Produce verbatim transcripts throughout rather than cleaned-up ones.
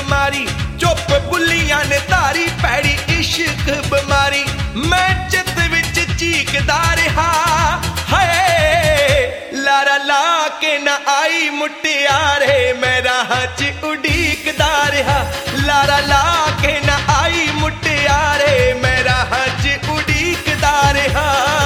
मारी चुप बुलियां ने धारी पैड़ी इश्क बीमारी मैं चित विच चीकदा रहा हाय लारा ला के ना आई मुटियारे मैं राह च उड़ीकदा रहा लारा ला के ना आई मुटियारे मैं राह च उड़ीकदा रहा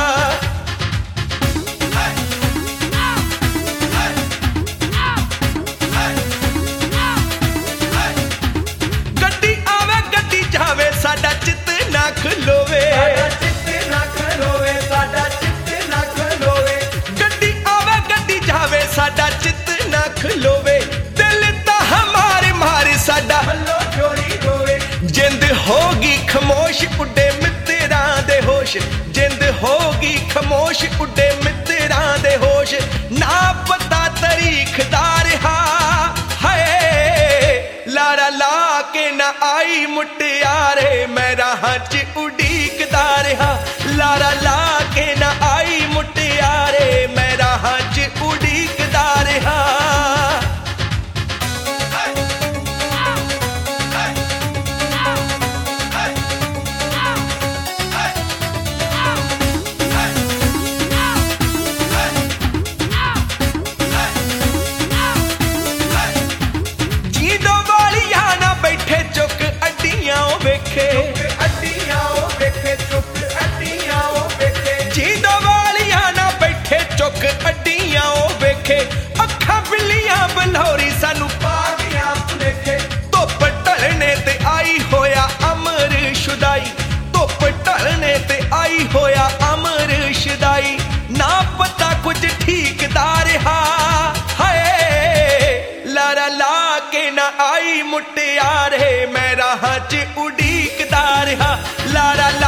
जावे साडा चित ना खलोवे चित ना खलोवे साडा चित ना खलोवे गड्डी आवे गड्डी जावे साडा चित ना खलोवे दिल ता हमारे मारे साडा हल्लो चोरी होवे जिंद होगी खमोश उड़े मित्तरां दे होश जिंद होगी खमोश उड़े मित्तरां दे होश ना पता तारीख दा रहा हाय लारा ला के ना आई मुटियारे मैं राह च उड़ीकदा रहा लारा ला के ना आई मुटियारे मैं राह च उड़ीकदा रहा वेखे अड्डियां वेखे चुक अड्डियां वेखे जींदा वालियां ना बैठे चुक अड्डियां वेखे अखा बिल्लियां बलौरी सानू पागियां भुलेखे धुप ढलने ते आई होया अमर शुदाई धुप ढलने ते आई होया अमर शुदाई ना पता कुछ ठीक दा रहा हाय लारा ला के ना आई मुटियारे मैं राह च उड़ीकदा रहा लारा